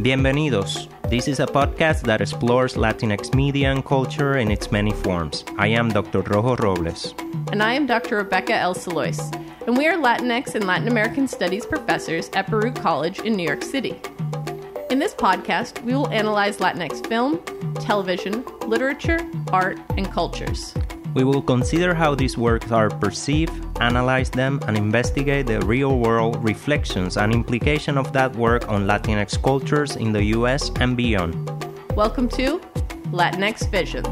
Bienvenidos. This is a podcast that explores Latinx media and culture in its many forms. I am Dr. Rojo Robles. And I am Dr. Rebecca El Salois. And we are Latinx and Latin American Studies professors at Baruch College in New York City. In this podcast, we will analyze Latinx film, television, literature, art, and cultures. We will consider how these works are perceived, analyze them, and investigate the real-world reflections and implication of that work on Latinx cultures in the U.S. and beyond. Welcome to Latinx Visions.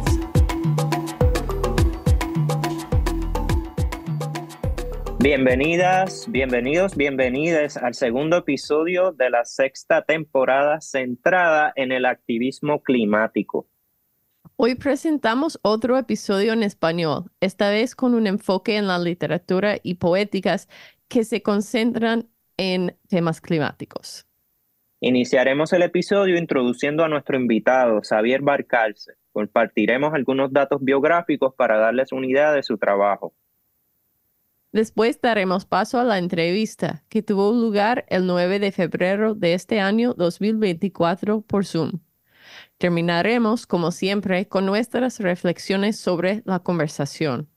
Bienvenidas, bienvenidos, bienvenidas al segundo episodio de la sexta temporada centrada en el activismo climático. Hoy presentamos otro episodio en español, esta vez con un enfoque en la literatura y poéticas que se concentran en temas climáticos. Iniciaremos el episodio introduciendo a nuestro invitado, Xavier Valcárcel. Compartiremos algunos datos biográficos para darles una idea de su trabajo. Después daremos paso a la entrevista, que tuvo lugar el 9 de febrero de este año 2024 por Zoom. Terminaremos, como siempre, con nuestras reflexiones sobre la conversación.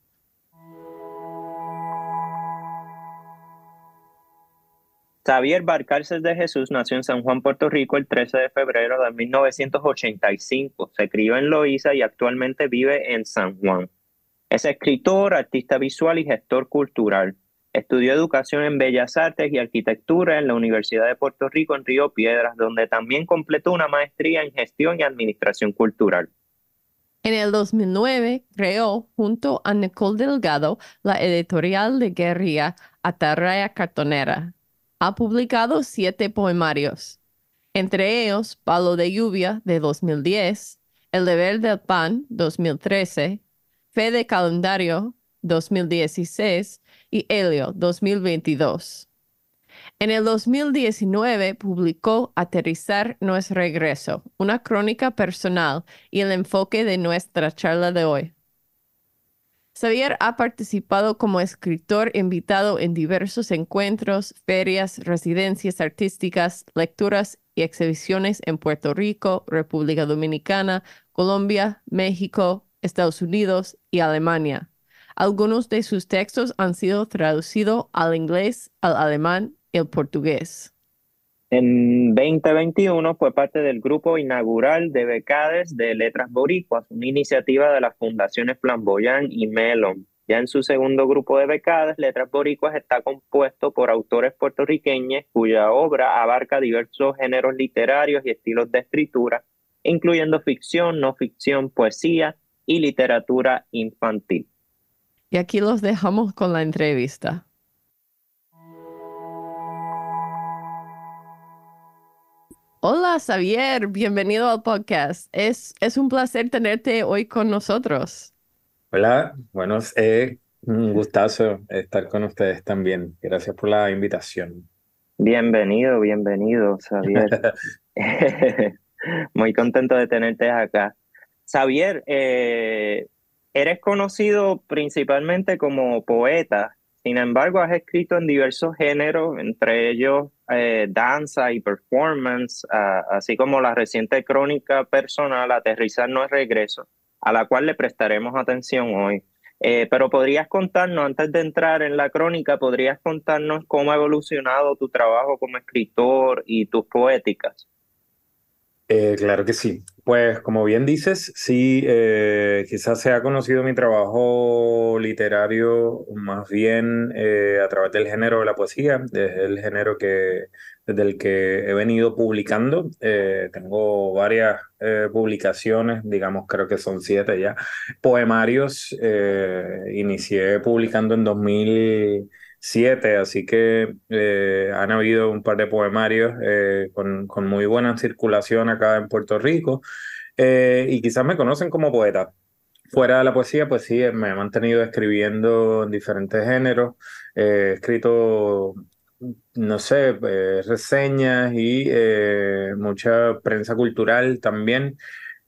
Xavier Valcárcel de Jesús nació en San Juan, Puerto Rico, el 13 de febrero de 1985. Se crió en Loíza y actualmente vive en San Juan. Es escritor, artista visual y gestor cultural. Estudió educación en Bellas Artes y Arquitectura en la Universidad de Puerto Rico en Río Piedras, donde también completó una maestría en Gestión y Administración Cultural. En el 2009 creó, junto a Nicole Delgado, la editorial de guerrilla Atarraya Cartonera. Ha publicado 7 poemarios, entre ellos Palo de Lluvia, de 2010, El Deber del Pan, 2013, Fe de Calendario, 2016, y Helio, 2022. En el 2019 publicó Aterrizar no es regreso, una crónica personal y el enfoque de nuestra charla de hoy. Xavier ha participado como escritor invitado en diversos encuentros, ferias, residencias artísticas, lecturas y exhibiciones en Puerto Rico, República Dominicana, Colombia, México, Estados Unidos y Alemania. Algunos de sus textos han sido traducidos al inglés, al alemán y al portugués. En 2021 fue parte del grupo inaugural de Becades de Letras Boricuas, una iniciativa de las fundaciones Flamboyant y Mellon. Ya en su segundo grupo de Becades, Letras Boricuas está compuesto por autores puertorriqueños cuya obra abarca diversos géneros literarios y estilos de escritura, incluyendo ficción, no ficción, poesía y literatura infantil. Y aquí los dejamos con la entrevista. Hola, Xavier, bienvenido al podcast. Es un placer tenerte hoy con nosotros. Hola, bueno, un gustazo estar con ustedes también. Gracias por la invitación. Bienvenido, Xavier. Muy contento de tenerte acá. Xavier, eres conocido principalmente como poeta. Sin embargo, has escrito en diversos géneros, entre ellos danza y performance, así como la reciente crónica personal Aterrizar no es regreso, a la cual le prestaremos atención hoy. Pero podrías contarnos, antes de entrar en la crónica, podrías contarnos cómo ha evolucionado tu trabajo como escritor y tus poéticas. Claro que sí. Pues como bien dices, sí, quizás se ha conocido mi trabajo literario más bien a través del género de la poesía, desde el género desde el que he venido publicando. Tengo varias publicaciones, digamos, creo que son 7 ya, poemarios. Inicié publicando en 2007, así que han habido un par de poemarios con muy buena circulación acá en Puerto Rico, y quizás me conocen como poeta. Fuera de la poesía, pues sí, me he mantenido escribiendo en diferentes géneros. He escrito, no sé, reseñas y mucha prensa cultural también.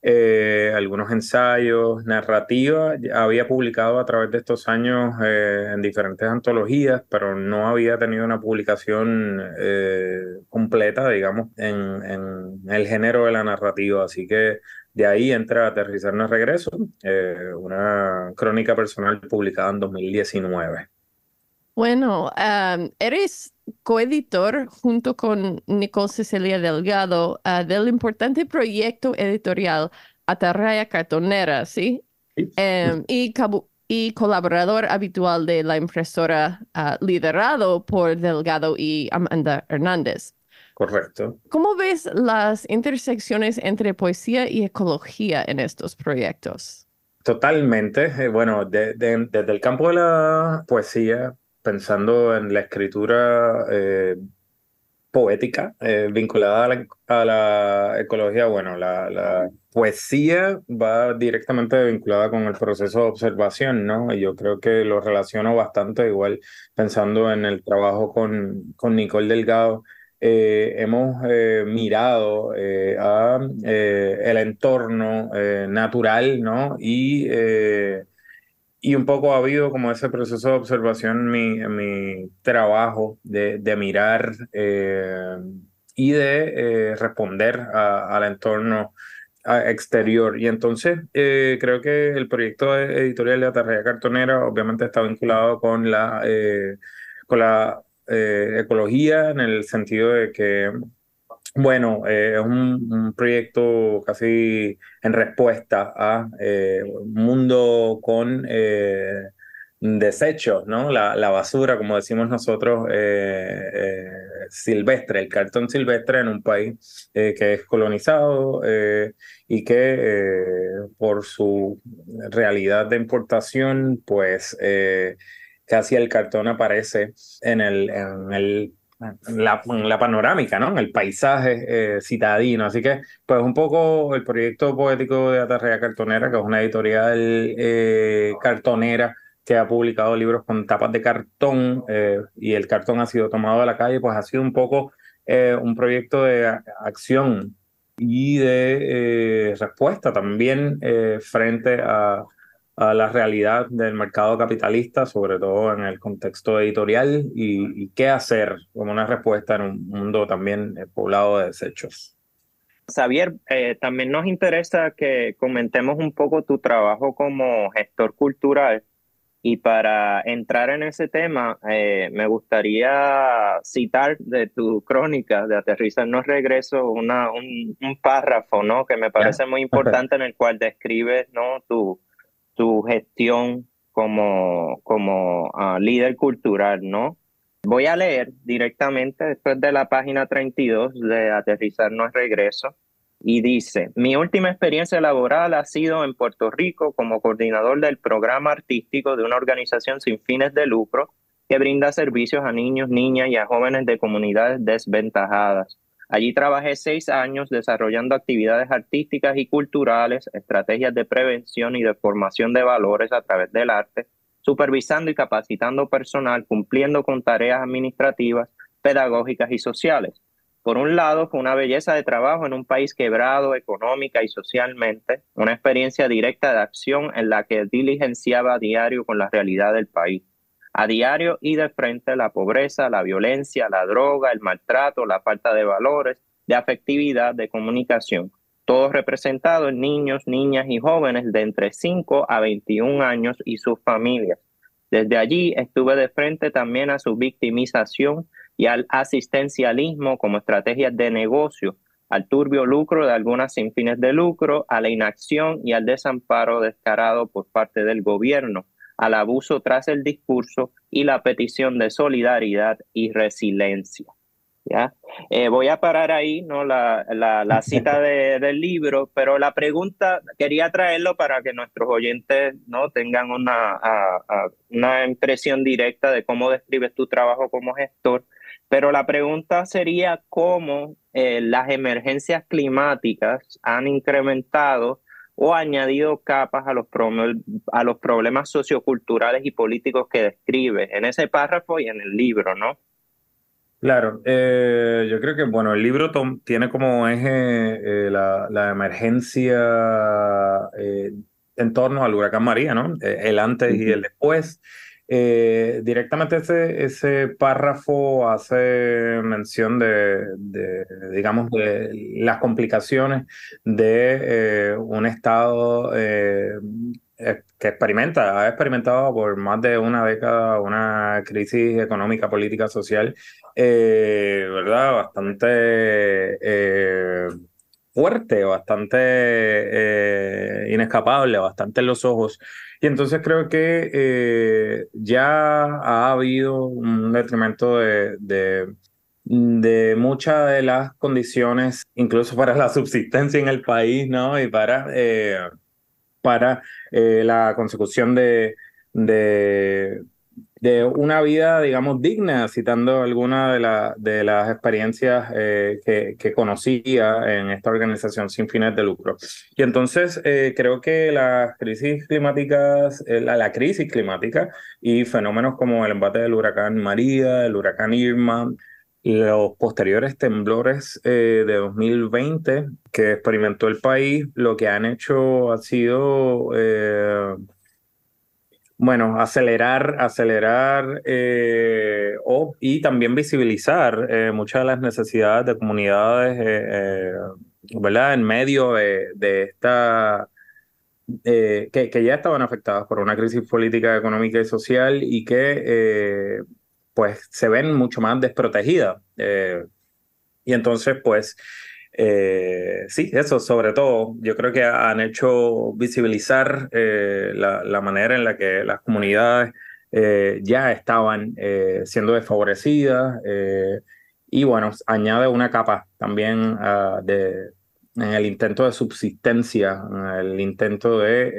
algunos ensayos, narrativa. Había publicado a través de estos años en diferentes antologías, pero no había tenido una publicación completa, digamos, en el género de la narrativa. Así que de ahí entra Aterrizar no es regreso, una crónica personal publicada en 2019. Bueno, eres coeditor junto con Nicole Cecilia Delgado del importante proyecto editorial Atarraya Cartonera, ¿sí? Sí, Y colaborador habitual de la impresora liderado por Delgado y Amanda Hernández. correcto. ¿Cómo ves las intersecciones entre poesía y ecología en estos proyectos? Totalmente. Bueno, desde el campo de la poesía, pensando en la escritura poética vinculada a la ecología, bueno, la poesía va directamente vinculada con el proceso de observación, ¿no? Y yo creo que lo relaciono bastante, igual pensando en el trabajo con Nicole Delgado. Hemos mirado a el entorno natural, ¿no? Y un poco ha habido como ese proceso de observación en mi trabajo de mirar y de responder al entorno exterior. Y entonces creo que el proyecto editorial de Atarraya Cartonera obviamente está vinculado con la ecología en el sentido de que bueno, es un proyecto casi en respuesta a un mundo con desechos, ¿no? La basura, como decimos nosotros, silvestre, el cartón silvestre en un país que es colonizado y que por su realidad de importación, pues casi el cartón aparece en la panorámica, ¿no? En el paisaje citadino. Así que, pues un poco el proyecto poético de Atarrea Cartonera, que es una editorial cartonera que ha publicado libros con tapas de cartón y el cartón ha sido tomado de la calle, pues ha sido un poco un proyecto de acción y de respuesta también frente a la realidad del mercado capitalista, sobre todo en el contexto editorial, y qué hacer como una respuesta en un mundo también poblado de desechos. Xavier, también nos interesa que comentemos un poco tu trabajo como gestor cultural y para entrar en ese tema, me gustaría citar de tu crónica de Aterrizar no es regreso un párrafo, ¿no? Que me ¿Ya? parece muy importante en el cual describes, ¿no? Tu gestión como líder cultural, ¿no? Voy a leer directamente después de la página 32 de Aterrizar no es regreso y dice, mi última experiencia laboral ha sido en Puerto Rico como coordinador del programa artístico de una organización sin fines de lucro que brinda servicios a niños, niñas y a jóvenes de comunidades desventajadas. Allí trabajé 6 años desarrollando actividades artísticas y culturales, estrategias de prevención y de formación de valores a través del arte, supervisando y capacitando personal, cumpliendo con tareas administrativas, pedagógicas y sociales. Por un lado, fue una belleza de trabajo en un país quebrado económica y socialmente, una experiencia directa de acción en la que diligenciaba a diario con la realidad del país. A diario y de frente la pobreza, la violencia, la droga, el maltrato, la falta de valores, de afectividad, de comunicación, todos representados en niños, niñas y jóvenes de entre 5 a 21 años y sus familias. Desde allí estuve de frente también a su victimización y al asistencialismo como estrategias de negocio, al turbio lucro de algunas sin fines de lucro, a la inacción y al desamparo descarado por parte del gobierno, al abuso tras el discurso y la petición de solidaridad y resiliencia. ¿Ya? Voy a parar ahí, ¿no? La cita del libro, pero la pregunta, quería traerlo para que nuestros oyentes, ¿no? Tengan una impresión directa de cómo describes tu trabajo como gestor, pero la pregunta sería cómo las emergencias climáticas han incrementado o añadido capas a los problemas socioculturales y políticos que describe en ese párrafo y en el libro, ¿no? Claro, yo creo que, bueno, el libro tiene como eje la emergencia en torno al huracán María, ¿no? El antes y el después. Directamente ese párrafo hace mención digamos, de las complicaciones de un estado que ha experimentado por más de una década una crisis económica, política, social ¿verdad? Bastante fuerte, bastante inescapable, bastante en los ojos. Y entonces creo que ya ha habido un detrimento de muchas de las condiciones, incluso para la subsistencia en el país, ¿no? Y para la consecución de, de una vida, digamos, digna, citando algunas de las experiencias que conocía en esta organización sin fines de lucro. Y entonces creo que las crisis climáticas, la crisis climática y fenómenos como el embate del huracán María, el huracán Irma, los posteriores temblores de 2020 que experimentó el país, lo que han hecho ha sido, bueno, acelerar y también visibilizar muchas de las necesidades de comunidades, ¿verdad? En medio de esta, que ya estaban afectadas por una crisis política, económica y social y que, pues, se ven mucho más desprotegidas. Y entonces, pues, sí, eso sobre todo, yo creo que han hecho visibilizar la manera en la que las comunidades ya estaban siendo desfavorecidas y bueno, añade una capa también en el intento de subsistencia, en el intento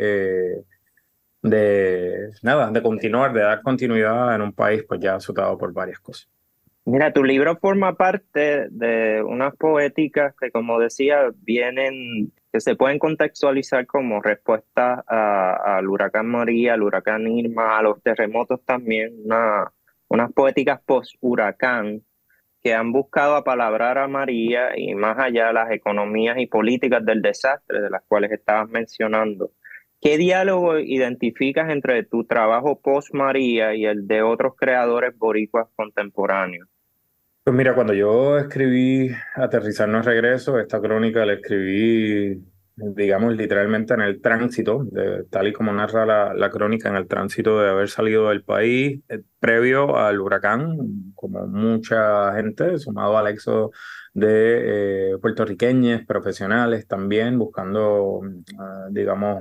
de continuar, de dar continuidad en un país pues ya azotado por varias cosas. Mira, tu libro forma parte de unas poéticas que, como decía, que se pueden contextualizar como respuesta al huracán María, al huracán Irma, a los terremotos también, unas poéticas post-huracán que han buscado apalabrar a María y más allá las economías y políticas del desastre de las cuales estabas mencionando. ¿Qué diálogo identificas entre tu trabajo post-María y el de otros creadores boricuas contemporáneos? Pues mira, cuando yo escribí Aterrizar no es regreso, esta crónica la escribí, digamos, literalmente en el tránsito, tal y como narra la crónica, en el tránsito de haber salido del país previo al huracán, como mucha gente, sumado al éxodo de puertorriqueños, profesionales también, buscando, digamos,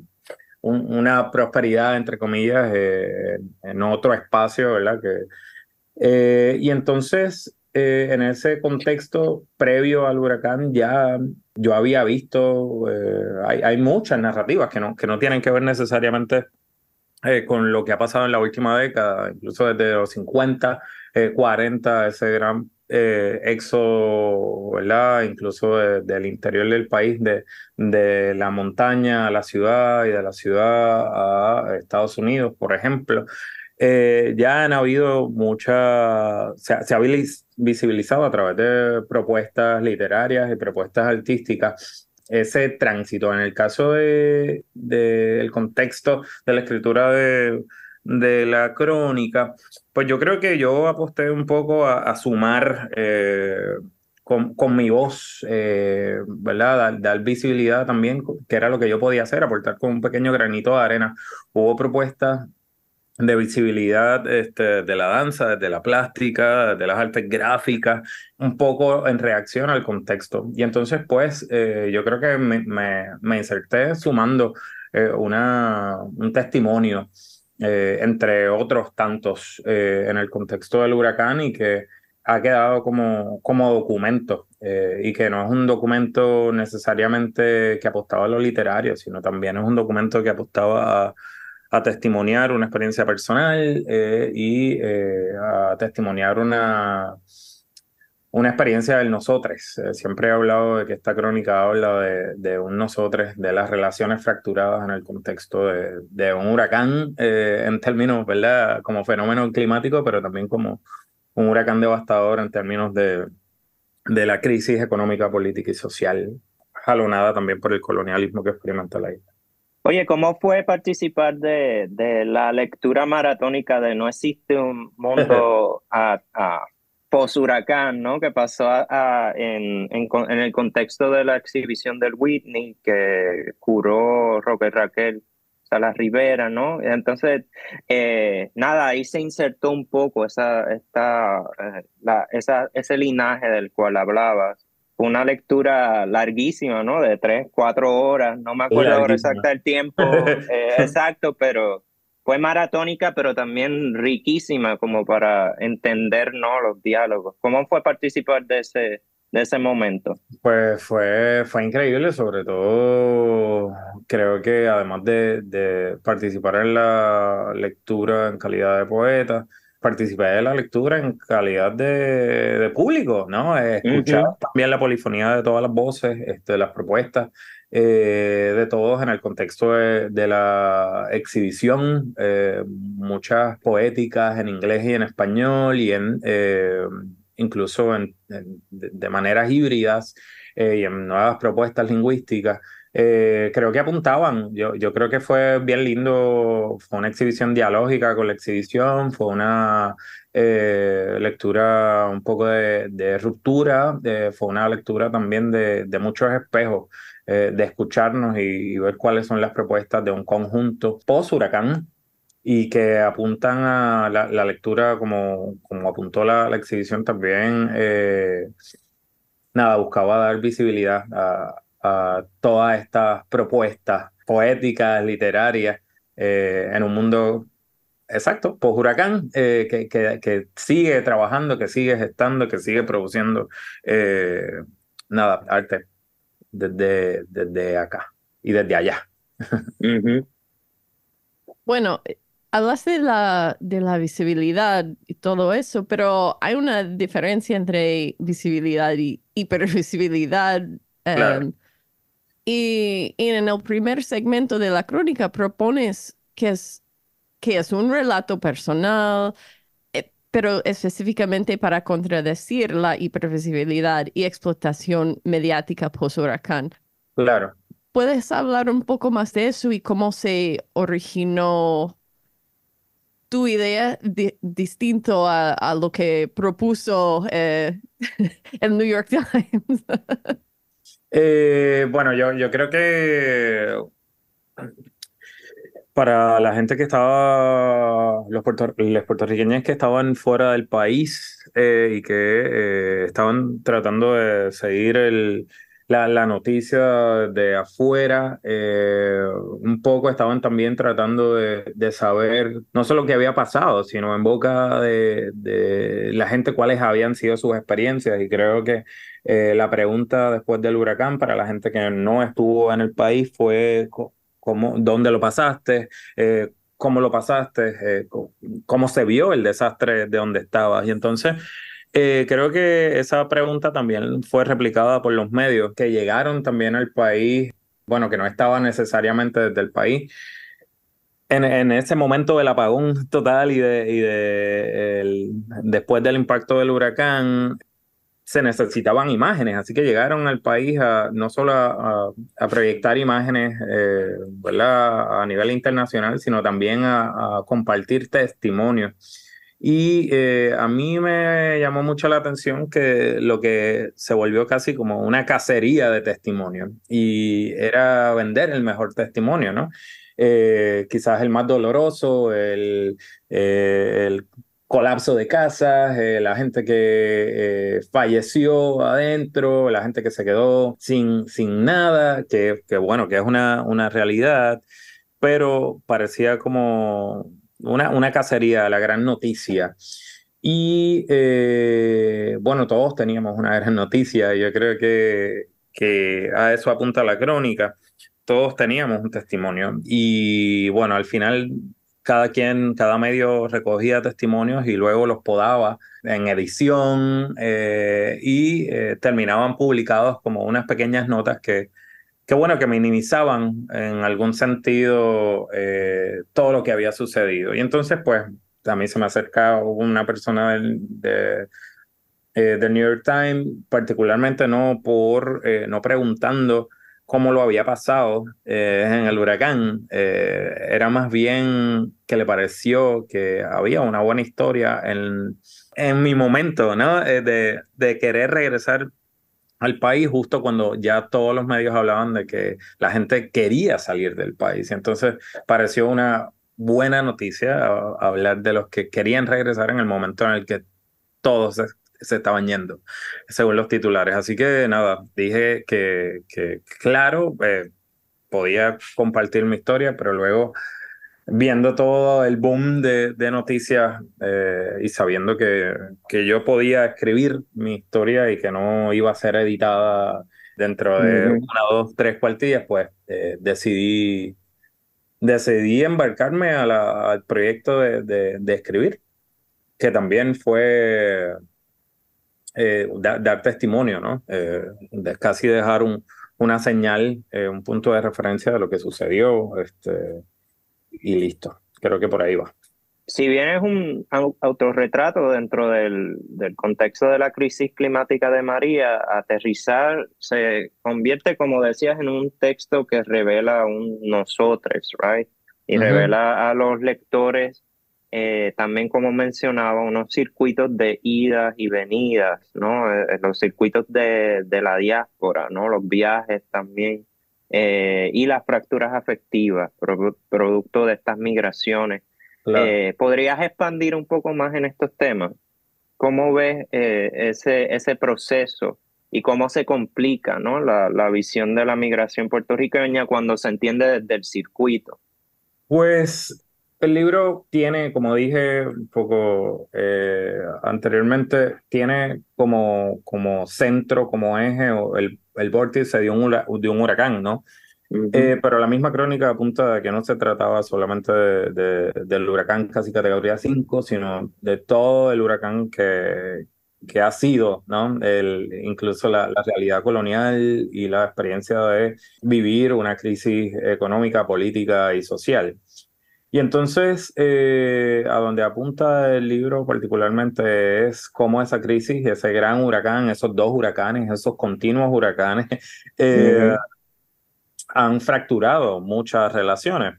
una prosperidad, entre comillas, en otro espacio, ¿verdad? Y entonces, en ese contexto previo al huracán, ya yo había visto, hay muchas narrativas que no tienen que ver necesariamente con lo que ha pasado en la última década, incluso desde los 50, 40, ese gran éxodo, ¿verdad? Incluso del interior del país, de la montaña a la ciudad y de la ciudad a Estados Unidos, por ejemplo. Ya han habido se ha visibilizado a través de propuestas literarias y propuestas artísticas ese tránsito. En el caso del contexto de la escritura de la crónica, pues yo creo que yo aposté un poco a sumar con mi voz, ¿verdad? Dar visibilidad también, que era lo que yo podía hacer, aportar con un pequeño granito de arena. Hubo propuestas de visibilidad de la danza, de la plástica, de las artes gráficas, un poco en reacción al contexto. Y entonces, pues, yo creo que me inserté sumando un testimonio, entre otros tantos, en el contexto del huracán y que ha quedado como documento, y que no es un documento necesariamente que apostaba a lo literario, sino también es un documento que apostaba a testimoniar una experiencia personal y a testimoniar una experiencia del nosotres. Siempre he hablado de que esta crónica habla de un nosotres, de las relaciones fracturadas en el contexto de un huracán, en términos, ¿verdad? Como fenómeno climático, pero también un huracán devastador en términos de la crisis económica, política y social, jalonada también por el colonialismo que experimenta la isla. Oye, ¿cómo fue participar de la lectura maratónica de No existe un mundo post-huracán, ¿no? Que pasó en el contexto de la exhibición del Whitney que curó Roque Raquel Salas Rivera, ¿no? Entonces, nada, ahí se insertó un poco ese linaje del cual hablabas. Fue una lectura larguísima, ¿no? De 3, 4 horas, no me acuerdo ahora Larguísima. exacta el tiempo exacto, pero fue maratónica, pero también riquísima como para entender, ¿no? Los diálogos. ¿Cómo fue participar de ese momento? Pues fue increíble, sobre todo creo que además de participar en la lectura en calidad de poeta, participé de la lectura en calidad de público, ¿no? Escuchar Ujú. también la polifonía de todas las voces, las propuestas de todos en el contexto de la exhibición, muchas poéticas en inglés y en español y incluso de maneras híbridas y en nuevas propuestas lingüísticas. Creo que apuntaban, yo creo que fue bien lindo, fue una exhibición dialógica con la exhibición, fue una lectura un poco de ruptura, fue una lectura también de muchos espejos, de escucharnos y ver cuáles son las propuestas de un conjunto post-huracán y que apuntan a la lectura, como apuntó la exhibición también, nada, buscaba dar visibilidad a todas estas propuestas poéticas, literarias, en un mundo exacto, post huracán, que sigue trabajando, que sigue gestando, que sigue produciendo, eh, nada, arte desde acá y desde allá. Ujú. Bueno, hablas de la visibilidad y todo eso, pero hay una diferencia entre visibilidad y hipervisibilidad. Claro. em, y en el primer segmento de la crónica propones que es un relato personal, pero específicamente para contradecir la hipervisibilidad y explotación mediática post-huracán. Claro. ¿Puedes hablar un poco más de eso y cómo se originó tu idea distinto a lo que propuso el New York Times? Bueno, yo creo que para la gente que estaba, los puertorriqueños que estaban fuera del país y que estaban tratando de seguir la noticia de afuera, un poco estaban también tratando de saber no solo qué había pasado, sino en boca de la gente cuáles habían sido sus experiencias. Y creo que la pregunta después del huracán para la gente que no estuvo en el país fue dónde lo pasaste, cómo lo pasaste, cómo se vio el desastre de donde estabas. Y entonces creo que esa pregunta también fue replicada por los medios que llegaron también al país, bueno, que no estaban necesariamente desde el país. En ese momento del apagón total después del impacto del huracán, se necesitaban imágenes, así que llegaron al país no solo a proyectar imágenes, ¿verdad? A nivel internacional, sino también a compartir testimonios. Y a mí me llamó mucho la atención que lo que se volvió casi como una cacería de testimonios y era vender el mejor testimonio, ¿no? Quizás el más doloroso, el colapso de casas, la gente que falleció adentro, la gente que se quedó sin nada, que bueno, que es una realidad, pero parecía como una cacería, la gran noticia. Y bueno, todos teníamos una gran noticia, y yo creo que a eso apunta la crónica. Todos teníamos un testimonio y bueno, al final cada medio recogía testimonios y luego los podaba en edición y terminaban publicados como unas pequeñas notas que bueno, que minimizaban en algún sentido todo lo que había sucedido. Y entonces, pues, a mí se me acerca una persona del New York Times, particularmente no preguntando cómo lo había pasado en el huracán, era más bien que le pareció que había una buena historia en mi momento, ¿no? De querer regresar al país justo cuando ya todos los medios hablaban de que la gente quería salir del país. Entonces pareció una buena noticia hablar de los que querían regresar en el momento en el que todos se estaban yendo, según los titulares. Así que nada, dije que claro, podía compartir mi historia, pero luego viendo todo el boom de noticias y sabiendo que yo podía escribir mi historia y que no iba a ser editada dentro de Ujú. una, dos, tres cuartillas, pues decidí embarcarme al proyecto de escribir, que también fue dar testimonio, ¿no? Casi dejar una señal, un punto de referencia de lo que sucedió, y listo. Creo que por ahí va. Si bien es un autorretrato dentro del contexto de la crisis climática de María, aterrizar se convierte, como decías, en un texto que revela un nosotros, right? Y Ujú. revela a los lectores, también como mencionaba, unos circuitos de idas y venidas, ¿no? Los circuitos de la diáspora, ¿no? Los viajes también, y las fracturas afectivas, producto de estas migraciones. Claro. ¿Podrías expandir un poco más en estos temas? ¿Cómo ves ese proceso y cómo se complica, ¿no? la visión de la migración puertorriqueña cuando se entiende desde el circuito? Pues el libro tiene, como dije un poco anteriormente, tiene como centro, como eje, o el vórtice de un huracán, ¿no? Ujú, Pero la misma crónica apunta de que no se trataba solamente del huracán casi categoría 5, sino de todo el huracán que ha sido, ¿no? Incluso la realidad colonial y la experiencia de vivir una crisis económica, política y social. Y entonces, a donde apunta el libro particularmente es cómo esa crisis, ese gran huracán, esos dos huracanes, esos continuos huracanes, eh, ujú, han fracturado muchas relaciones.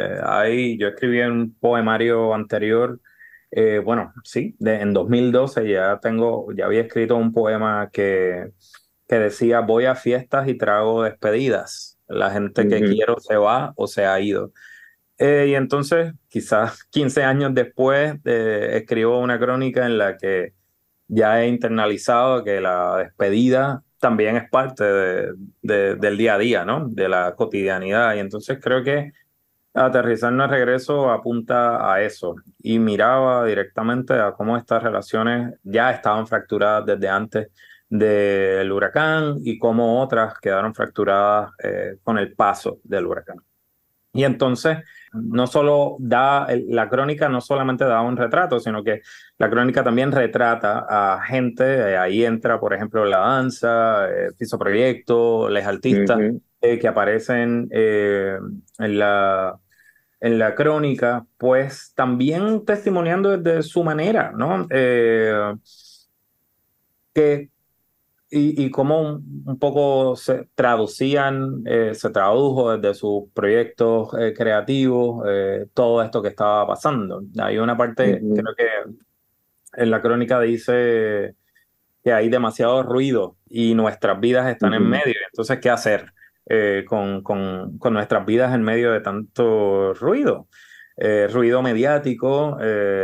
Yo escribí en un poemario anterior, bueno, sí, en 2012 ya había escrito un poema que decía, voy a fiestas y trago despedidas. La gente que ujú. quiero se va o se ha ido. Y entonces, quizás 15 años después, escribo una crónica en la que ya he internalizado que la despedida también es parte del día a día, ¿no? De la cotidianidad. Y entonces creo que Aterrizar no es regreso apunta a eso y miraba directamente a cómo estas relaciones ya estaban fracturadas desde antes del huracán y cómo otras quedaron fracturadas con el paso del huracán. Y entonces, no solo la crónica no solamente da un retrato, sino que la crónica también retrata a gente, ahí entra, por ejemplo, la danza, Piso Proyecto, los artistas Ujú, que aparecen en la crónica, pues también testimoniando desde su manera, ¿no? Que y cómo un poco se tradujo desde sus proyectos creativos todo esto que estaba pasando. Hay una parte, ujú, creo que en la crónica dice que hay demasiado ruido y nuestras vidas están en ujú, medio. Entonces, ¿qué hacer con nuestras vidas en medio de tanto ruido? Ruido mediático,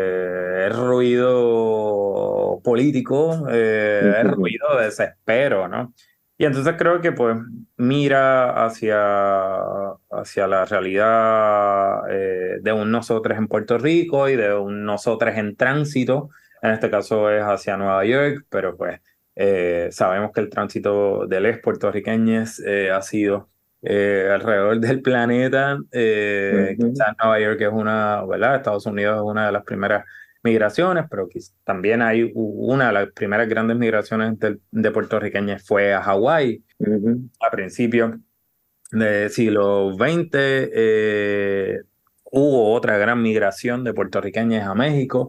ruido político, ujú, ruido de desespero, ¿no? Y entonces creo que pues mira hacia la realidad de un nosotros en Puerto Rico y de un nosotros en tránsito. En este caso es hacia Nueva York, pero pues sabemos que el tránsito de los puertorriqueños ha sido alrededor del planeta. ujú, Quizás Nueva York es ¿verdad? Estados Unidos es una de las primeras migraciones, pero también hay una de las primeras grandes migraciones de puertorriqueños fue a Hawái ujú, a principios del siglo XX. hubo otra gran migración de puertorriqueños a México,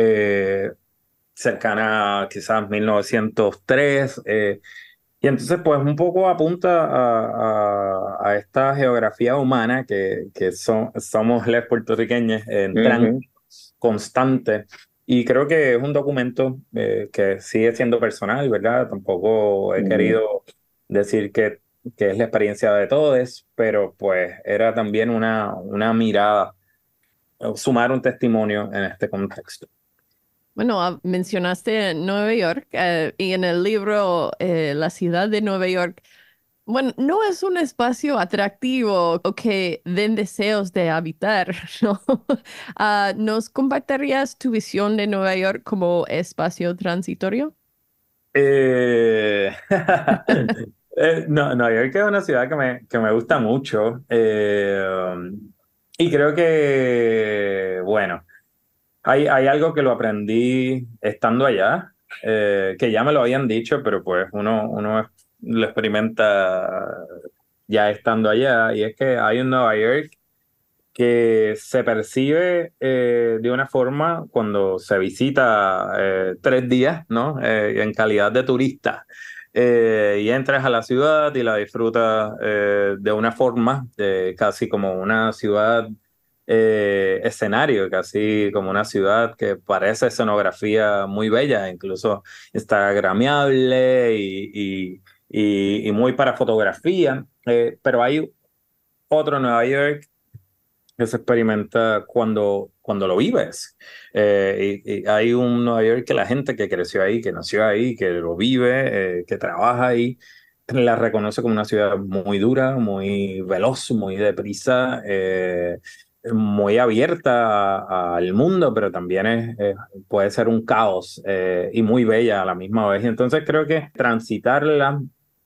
cercana quizás 1903. Y entonces, pues un poco apunta a esta geografía humana que somos los puertorriqueños en Ujú. tránsito constante. Y creo que es un documento que sigue siendo personal, ¿verdad? Tampoco he Ujú. querido decir que es la experiencia de todos, pero pues era también una mirada, sumar un testimonio en este contexto. Bueno, mencionaste Nueva York y en el libro La ciudad de Nueva York, bueno, no es un espacio atractivo o que den deseos de habitar, ¿no? ¿Nos compartirías tu visión de Nueva York como espacio transitorio? Eh, no, Nueva York es una ciudad que me gusta mucho, y creo que, bueno, hay algo que lo aprendí estando allá, que ya me lo habían dicho, pero pues uno lo experimenta ya estando allá, y es que hay un Nueva York que se percibe de una forma cuando se visita 3 días, ¿no? En calidad de turista. Y entras a la ciudad y la disfrutas de una forma casi como una ciudad escenario, casi como una ciudad que parece escenografía muy bella, incluso instagramiable y muy para fotografía. Pero hay otro Nueva York que se experimenta cuando lo vives. Y hay un Nueva York que la gente que creció ahí, que nació ahí, que lo vive, que trabaja ahí, la reconoce como una ciudad muy dura, muy veloz, muy deprisa, muy abierta al mundo, pero también puede ser un caos y muy bella a la misma vez. Y entonces creo que transitarla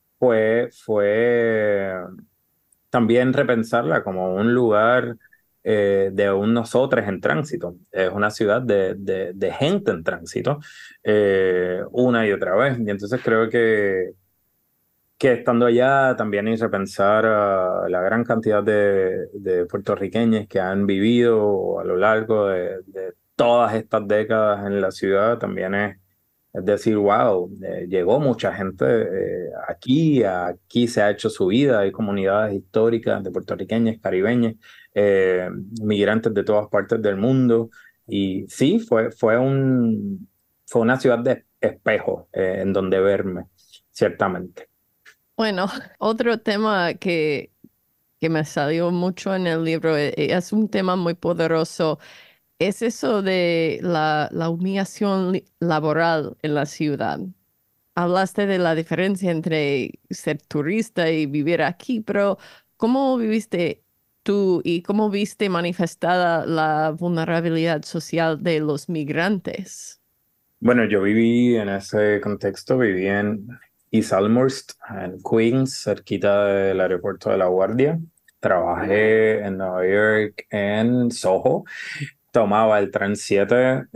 fue también repensarla como un lugar de un nosotros en tránsito. Es una ciudad de gente en tránsito, una y otra vez. Y entonces creo que estando allá también hice pensar a la gran cantidad de puertorriqueños que han vivido a lo largo de todas estas décadas en la ciudad. También es decir, wow, llegó mucha gente aquí se ha hecho su vida, hay comunidades históricas de puertorriqueños, caribeños, eh, migrantes de todas partes del mundo. Y sí, fue una ciudad de espejo en donde verme, ciertamente. Bueno, otro tema que me salió mucho en el libro es un tema muy poderoso. Es eso de la humillación laboral en la ciudad. Hablaste de la diferencia entre ser turista y vivir aquí, pero ¿cómo viviste tú y cómo viste manifestada la vulnerabilidad social de los migrantes? Bueno, yo viví en ese contexto, viví en East Elmhurst, en Queens, cerquita del aeropuerto de La Guardia. Trabajé en Nueva York, en Soho. Tomaba el tren 7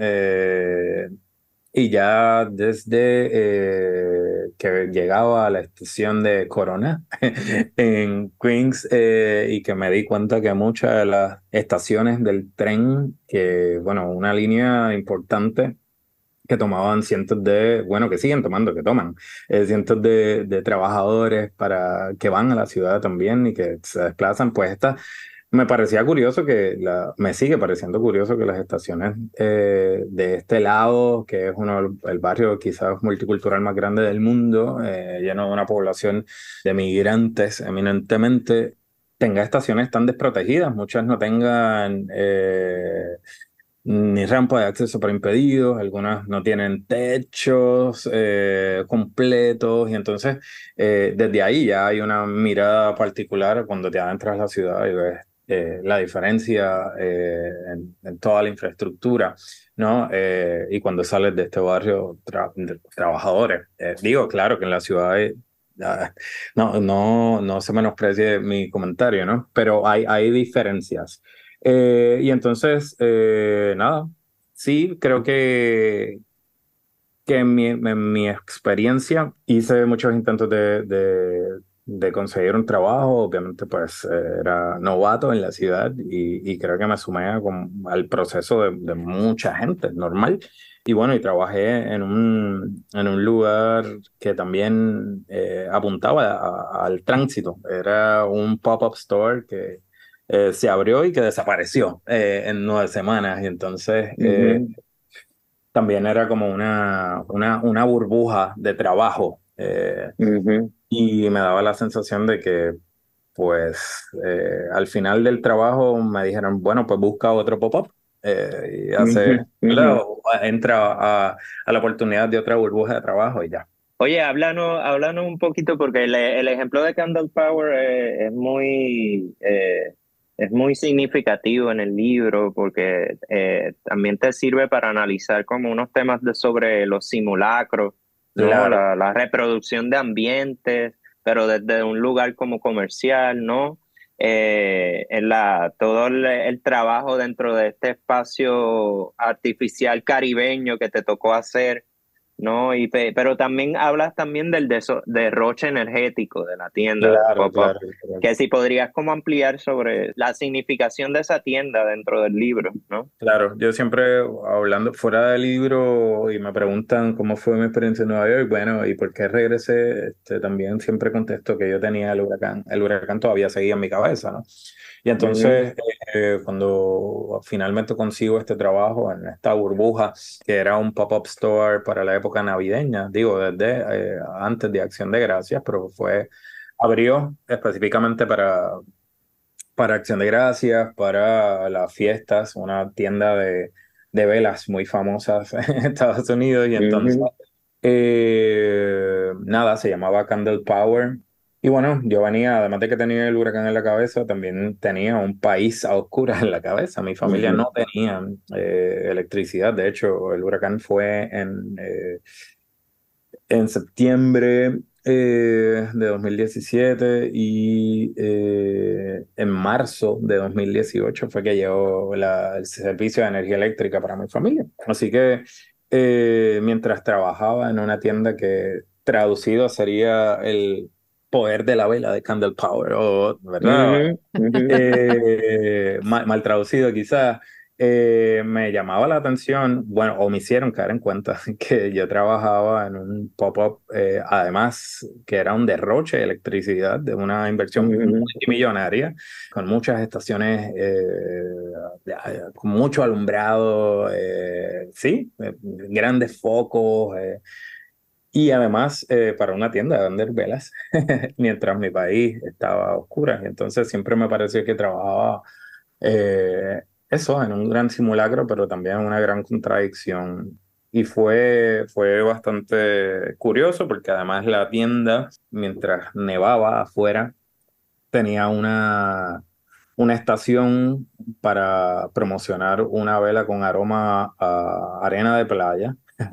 y ya desde que llegaba a la estación de Corona en Queens, y que me di cuenta que muchas de las estaciones del tren, que bueno, una línea importante que tomaban bueno, que siguen tomando, que toman cientos de trabajadores que van a la ciudad también y que se desplazan, pues me parecía curioso me sigue pareciendo curioso que las estaciones de este lado, que es el barrio quizás multicultural más grande del mundo, lleno de una población de migrantes eminentemente, tenga estaciones tan desprotegidas, muchas no tengan ni rampa de acceso para impedidos, algunas no tienen techos completos, y entonces desde ahí ya hay una mirada particular cuando te adentras a la ciudad y ves la diferencia en toda la infraestructura, ¿no? Y cuando sales de este barrio de trabajadores. Digo, claro que en la ciudad no se menosprecie mi comentario, ¿no? Pero hay diferencias. Y entonces, nada, sí, creo que en mi experiencia hice muchos intentos de conseguir un trabajo. Obviamente, pues era novato en la ciudad y creo que me sumé al proceso de mucha gente, normal. Y bueno, y trabajé en un lugar que también apuntaba al tránsito. Era un pop-up store que se abrió y que desapareció en 9 semanas. Y entonces Ujú, también era como una burbuja de trabajo. ujú, Y me daba la sensación de que, pues, al final del trabajo me dijeron, bueno, pues busca otro pop-up y ujú, hace, ujú. ¿verdad? O entra a la oportunidad de otra burbuja de trabajo y ya. Oye, háblanos un poquito porque el ejemplo de Candle Power es muy significativo en el libro porque también te sirve para analizar como unos temas sobre los simulacros, ¿no? Claro, La reproducción de ambientes, pero desde un lugar como comercial, ¿no? Todo el trabajo dentro de este espacio artificial caribeño que te tocó hacer, ¿no? Pero también hablas también del derroche energético de la tienda, del claro, pop-up, claro, claro. que si podrías como ampliar sobre la significación de esa tienda dentro del libro, ¿no? Claro, yo siempre hablando fuera del libro y me preguntan cómo fue mi experiencia en Nueva York, bueno, y por qué regresé, también siempre contesto que yo tenía el huracán todavía seguía en mi cabeza, ¿no? Y Ujú, entonces, cuando finalmente consigo este trabajo en esta burbuja, que era un pop-up store para la época navideña, digo, desde antes de Acción de Gracias, pero abrió específicamente para Acción de Gracias, para las fiestas, una tienda de velas muy famosas en Estados Unidos. Y entonces, ujú, nada, se llamaba Candle Power. Y bueno, yo venía, además de que tenía el huracán en la cabeza, también tenía un país a oscuras en la cabeza. Mi familia ujú, no tenía electricidad. De hecho, el huracán fue en septiembre de 2017 y en marzo de 2018 fue que llegó el servicio de energía eléctrica para mi familia. Así que mientras trabajaba en una tienda que traducido sería el poder de la vela de Candle Power, o, ¿verdad? ujú, ujú, Mal traducido quizás, me llamaba la atención, bueno, o me hicieron caer en cuenta que yo trabajaba en un pop-up, además que era un derroche de electricidad, de una inversión ujú, multimillonaria, con muchas estaciones, con mucho alumbrado, sí, grandes focos, y además para una tienda de vender velas, mientras mi país estaba a oscuras. Y entonces siempre me pareció que trabajaba eso en un gran simulacro, pero también una gran contradicción. Y fue bastante curioso porque además la tienda, mientras nevaba afuera, tenía una estación para promocionar una vela con aroma a arena de playa.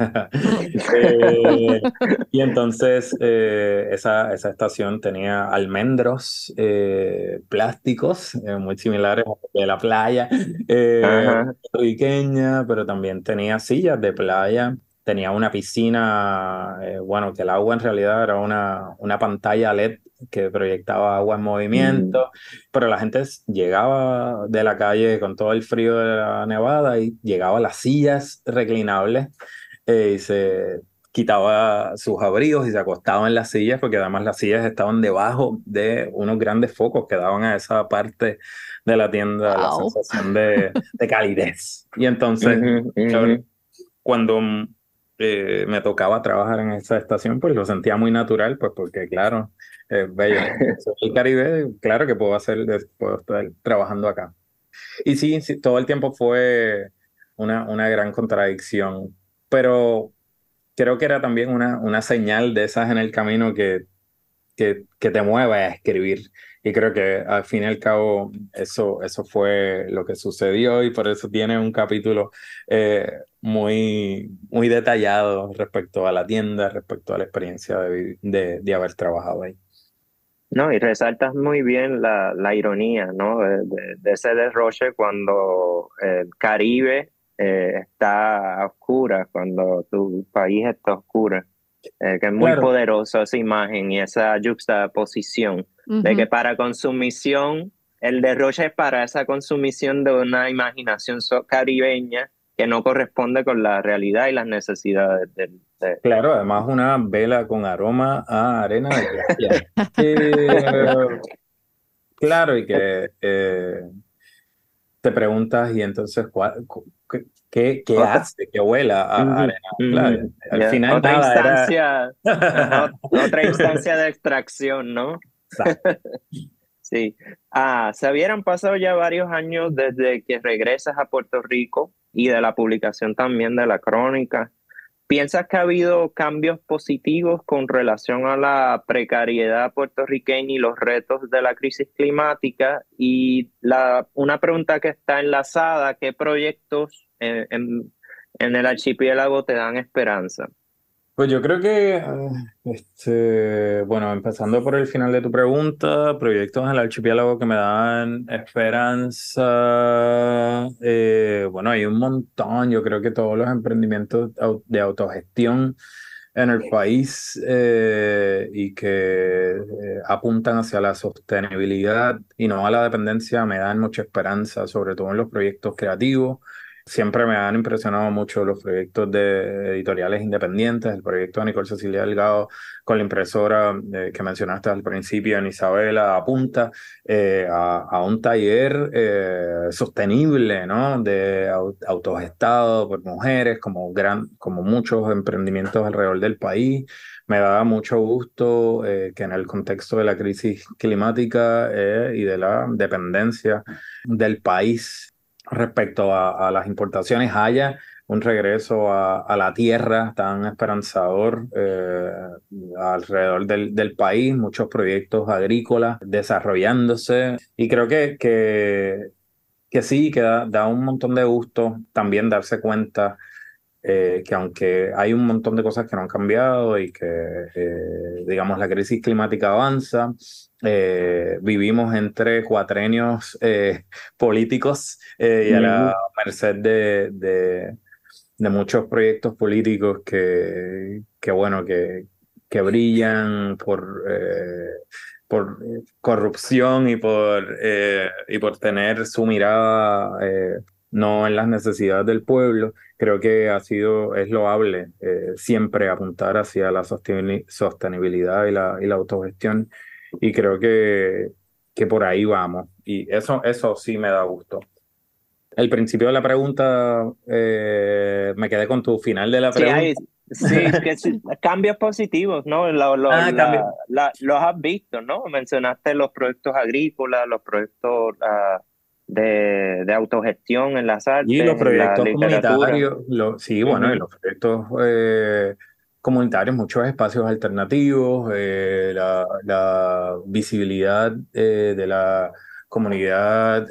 Eh, y entonces esa estación tenía almendros plásticos muy similares a los de la playa ajá, puertorriqueña, pero también tenía sillas de playa, tenía una piscina, bueno, que el agua en realidad era una pantalla LED que proyectaba agua en ujú, movimiento, pero la gente llegaba de la calle con todo el frío de la nevada y llegaba a las sillas reclinables y se quitaba sus abrigos y se acostaba en las sillas, porque además las sillas estaban debajo de unos grandes focos que daban a esa parte de la tienda la wow. sensación de calidez. Y entonces, ujú, yo, ujú. cuando me tocaba trabajar en esa estación, pues lo sentía muy natural, pues porque claro, bello, soy el Caribe, claro que puedo estar trabajando acá. Y sí, sí, todo el tiempo fue una gran contradicción, pero creo que era también una señal de esas en el camino que te mueve a escribir. Y creo que al fin y al cabo eso fue lo que sucedió y por eso tiene un capítulo muy detallado respecto a la tienda, respecto a la experiencia de haber trabajado ahí. No, y resaltas muy bien la ironía, ¿no? De ese derroche cuando el Caribe está a oscuras, cuando tu país está a oscuras. que es muy Claro, poderoso esa imagen y esa juxtaposición de que Ujú. para consumición, el derroche es para esa consumición de una imaginación caribeña que no corresponde con la realidad y las necesidades claro, además una vela con aroma a arena de playa. Eh, claro, y que te preguntas, y entonces, ¿qué otra, hace que huela a ujú, arena de playa? ujú, Al ya. final Otra nada era... instancia, ajá, otra instancia de extracción, ¿no? Exacto. Sí. Se habían pasado ya varios años desde que regresas a Puerto Rico y de la publicación también de la crónica. ¿Piensas que ha habido cambios positivos con relación a la precariedad puertorriqueña y los retos de la crisis climática? Y una pregunta que está enlazada, ¿qué proyectos en el archipiélago te dan esperanza? Pues yo creo que, bueno, empezando por el final de tu pregunta, proyectos en el archipiélago que me dan esperanza, bueno, hay un montón, yo creo que todos los emprendimientos de autogestión en el país y que apuntan hacia la sostenibilidad y no a la dependencia me dan mucha esperanza, sobre todo en los proyectos creativos. Siempre me han impresionado mucho los proyectos de editoriales independientes, el proyecto de Nicole Cecilia Delgado con la impresora que mencionaste al principio en Isabela, apunta a un taller sostenible, ¿no? De autogestado por mujeres, como muchos emprendimientos alrededor del país. Me da mucho gusto que en el contexto de la crisis climática y de la dependencia del país respecto a las importaciones haya un regreso a la tierra tan esperanzador alrededor del país, muchos proyectos agrícolas desarrollándose y creo que sí, que da un montón de gusto también darse cuenta que aunque hay un montón de cosas que no han cambiado y que, digamos, la crisis climática avanza, vivimos entre cuatrenios políticos y a la Ujú. merced de muchos proyectos políticos bueno, que brillan por corrupción y por tener su mirada no en las necesidades del pueblo. Creo que es loable siempre apuntar hacia la sostenibilidad y la autogestión y creo que por ahí vamos y eso sí me da gusto. El principio de la pregunta, me quedé con tu final de la Sí, pregunta. sí, cambios positivos, ¿no? Cambio. Los has visto, ¿no? Mencionaste los proyectos agrícolas, los proyectos de autogestión en las Y artes, los en la proyectos literatura. comunitarios, sí, bueno, y Ujú, los proyectos comunitarios, muchos espacios alternativos, la visibilidad de la comunidad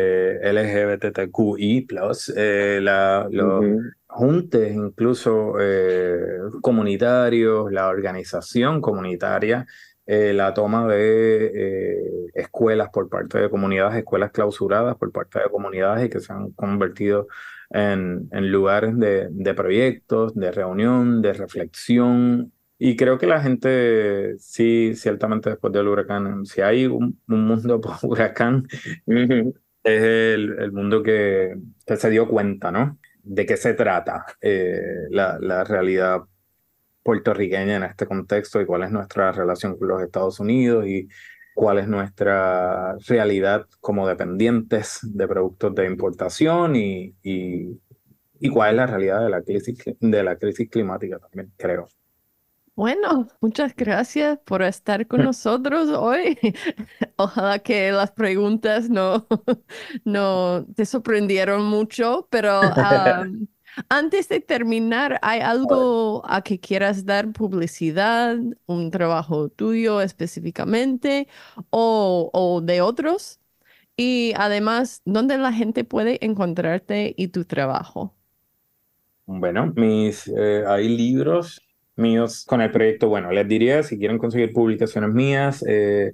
LGBTQI+, los ujú, juntes incluso comunitarios, la organización comunitaria, la toma de escuelas por parte de comunidades, escuelas clausuradas por parte de comunidades y que se han convertido en lugares de proyectos, de reunión, de reflexión. Y creo que la gente, sí, ciertamente después del huracán, si hay un mundo por huracán, ujú. es el mundo que se dio cuenta, ¿no? De qué se trata la realidad puertorriqueña en este contexto y cuál es nuestra relación con los Estados Unidos y cuál es nuestra realidad como dependientes de productos de importación y cuál es la realidad de la crisis climática también, creo. Bueno, muchas gracias por estar con nosotros hoy. Ojalá que las preguntas no, no te sorprendieron mucho, pero antes de terminar, ¿hay algo a que quieras dar publicidad, un trabajo tuyo específicamente o de otros? Y además, ¿dónde la gente puede encontrarte y tu trabajo? Bueno, hay libros míos con el proyecto. Bueno, les diría si quieren conseguir publicaciones mías,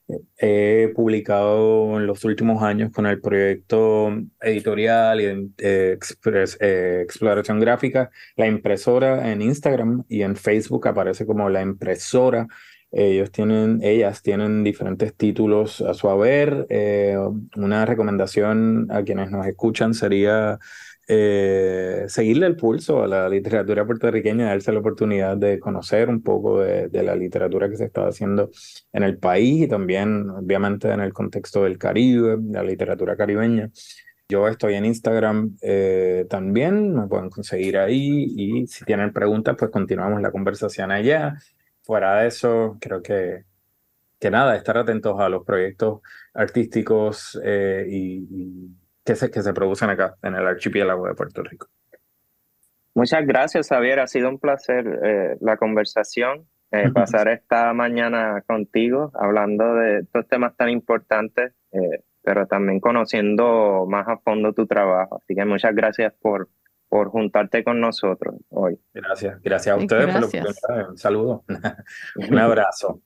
He publicado en los últimos años con el proyecto editorial y exploración gráfica, La Impresora en Instagram, y en Facebook aparece como La Impresora. Ellas tienen diferentes títulos a su haber. Una recomendación a quienes nos escuchan sería seguirle el pulso a la literatura puertorriqueña, darse la oportunidad de conocer un poco de la literatura que se está haciendo en el país y también, obviamente, en el contexto del Caribe, la literatura caribeña. Yo estoy en Instagram también, me pueden conseguir ahí, y si tienen preguntas, pues continuamos la conversación allá. Fuera de eso, creo que nada, estar atentos a los proyectos artísticos y que se producen acá en el archipiélago de Puerto Rico. Muchas gracias, Xavier. Ha sido un placer la conversación, pasar esta mañana contigo hablando de estos temas tan importantes, pero también conociendo más a fondo tu trabajo. Así que muchas gracias por juntarte con nosotros hoy. Gracias a ustedes por la oportunidad. Un saludo. Un abrazo.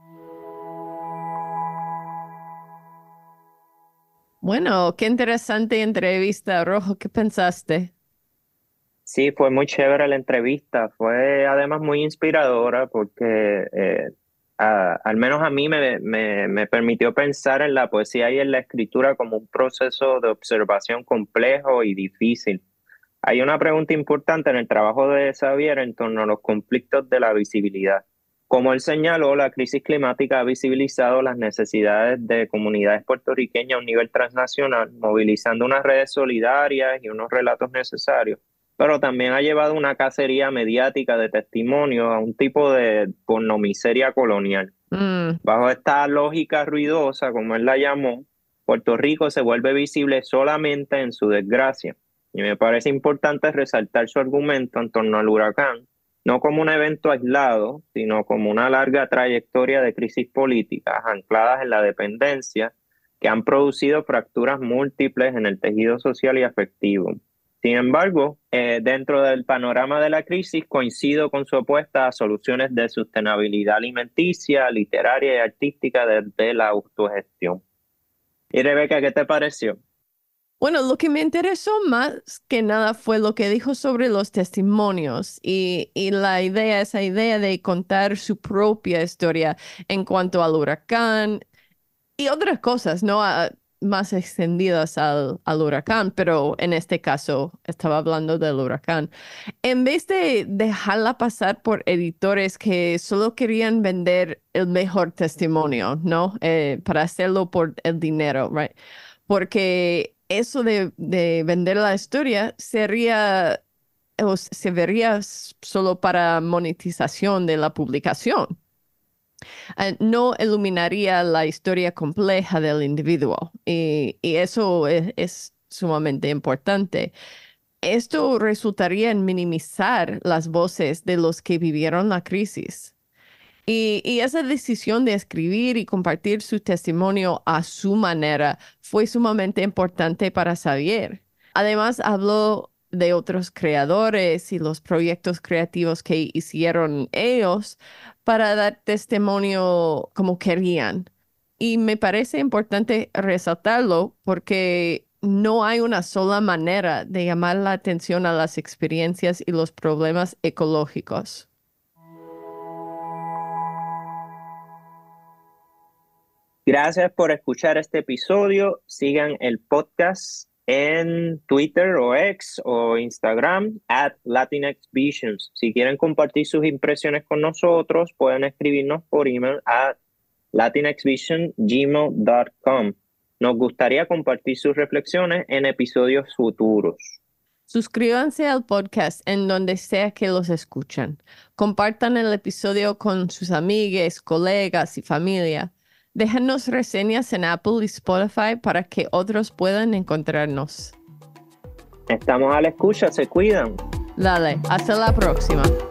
Bueno, qué interesante entrevista, Rojo. ¿Qué pensaste? Sí, fue muy chévere la entrevista. Fue además muy inspiradora porque al menos a mí me permitió pensar en la poesía y en la escritura como un proceso de observación complejo y difícil. Hay una pregunta importante en el trabajo de Xavier en torno a los conflictos de la visibilidad. Como él señaló, la crisis climática ha visibilizado las necesidades de comunidades puertorriqueñas a un nivel transnacional, movilizando unas redes solidarias y unos relatos necesarios, pero también ha llevado una cacería mediática de testimonios a un tipo de pornomiseria colonial. Bajo esta lógica ruidosa, como él la llamó, Puerto Rico se vuelve visible solamente en su desgracia. Y me parece importante resaltar su argumento en torno al huracán, no como un evento aislado, sino como una larga trayectoria de crisis políticas ancladas en la dependencia que han producido fracturas múltiples en el tejido social y afectivo. Sin embargo, dentro del panorama de la crisis coincido con su apuesta a soluciones de sostenibilidad alimenticia, literaria y artística desde la autogestión. Y Rebeca, ¿qué te pareció? Bueno, lo que me interesó más que nada fue lo que dijo sobre los testimonios y esa idea de contar su propia historia en cuanto al huracán y otras cosas, ¿no? Más extendidas al huracán, pero en este caso estaba hablando del huracán. En vez de dejarla pasar por editores que solo querían vender el mejor testimonio, ¿no? Para hacerlo por el dinero, right? Porque eso de vender la historia se vería solo para monetización de la publicación. No iluminaría la historia compleja del individuo y eso es sumamente importante. Esto resultaría en minimizar las voces de los que vivieron la crisis. Y esa decisión de escribir y compartir su testimonio a su manera fue sumamente importante para Xavier. Además, habló de otros creadores y los proyectos creativos que hicieron ellos para dar testimonio como querían. Y me parece importante resaltarlo porque no hay una sola manera de llamar la atención a las experiencias y los problemas ecológicos. Gracias por escuchar este episodio. Sigan el podcast en Twitter o X o Instagram @LatinxVisions. Si quieren compartir sus impresiones con nosotros, pueden escribirnos por email a latinxvision@gmail.com. Nos gustaría compartir sus reflexiones en episodios futuros. Suscríbanse al podcast en donde sea que los escuchen. Compartan el episodio con sus amigues, colegas y familia. Déjenos reseñas en Apple y Spotify para que otros puedan encontrarnos. Estamos a la escucha, se cuidan. Dale, hasta la próxima.